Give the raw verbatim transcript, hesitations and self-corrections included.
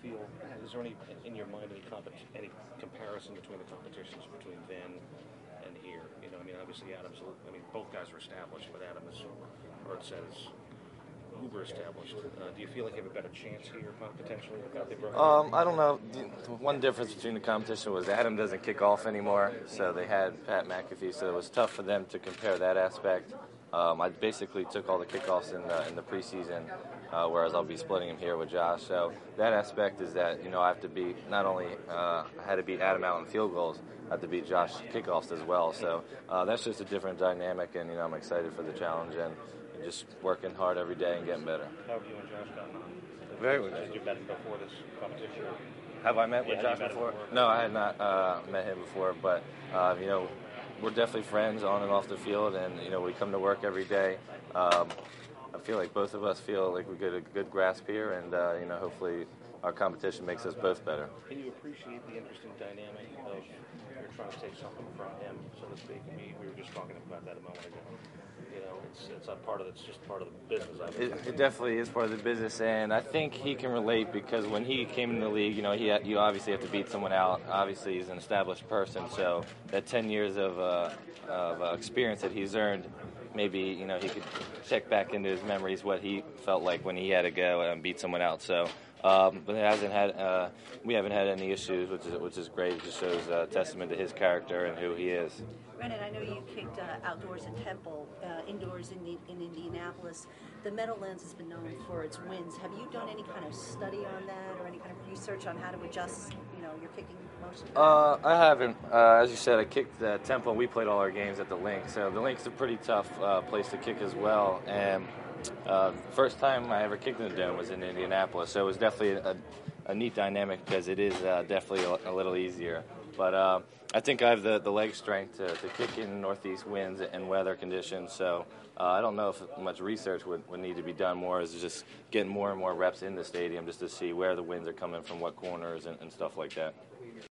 feel, is there any, in your mind, any, compet- any comparison between the competitions between then and here? You know, I mean, obviously Adams, I mean, both guys are established, but Adam is, Bert says, uber established. Uh, do you feel like you have a better chance here, potentially, without the Brooklyn? Um, I don't know. The one difference between the competition was Adam doesn't kick off anymore, so they had Pat McAfee, so it was tough for them to compare that aspect. Um, I basically took all the kickoffs in the, in the preseason, uh, whereas I'll be splitting them here with Josh. So that aspect is that, you know, I have to beat, not only uh, I had to beat Adam out in field goals, I have to beat Josh kickoffs as well. So uh, that's just a different dynamic, and, you know, I'm excited for the challenge and just working hard every day and getting better. How have you and Josh gotten on? Very good. Did you met him before this competition? Have I met yeah, with Josh before? before? No, I had not uh, met him before, but, uh, you know, we're definitely friends on and off the field, and, you know, we come to work every day. Um, I feel like both of us feel like we get a good grasp here, and, uh, you know, hopefully our competition makes us both better. Can you appreciate the interesting dynamic of you're trying to take something from him, so to speak? I mean, we were just talking about that a moment ago. You know, it's it's a part of it's just part of the business. I It, it definitely is part of the business, and I think he can relate because when he came in the league, you know, he had, you obviously have to beat someone out. Obviously, he's an established person, so that ten years of uh, of uh, experience that he's earned, maybe you know he could check back into his memories what he felt like when he had to go and beat someone out. So. Um, but it hasn't had uh, we haven't had any issues, which is which is great. It just shows a testament to his character and who he is. Brendan, I know you kicked uh, outdoors at Temple, uh, indoors in the, in Indianapolis. The Meadowlands has been known for its winds. Have you done any kind of study on that, or any kind of research on how to adjust, you know, your kicking motion? Uh, I haven't. Uh, as you said, I kicked at Temple. We played all our games at the Link, so the Link's a pretty tough uh, place to kick as well. And Uh, first time I ever kicked in the Dome was in Indianapolis, so it was definitely a, a neat dynamic because it is uh, definitely a, a little easier. But uh, I think I have the, the leg strength to, to kick in northeast winds and weather conditions, so uh, I don't know if much research would, would need to be done. More is just getting more and more reps in the stadium just to see where the winds are coming from, what corners, and, and stuff like that.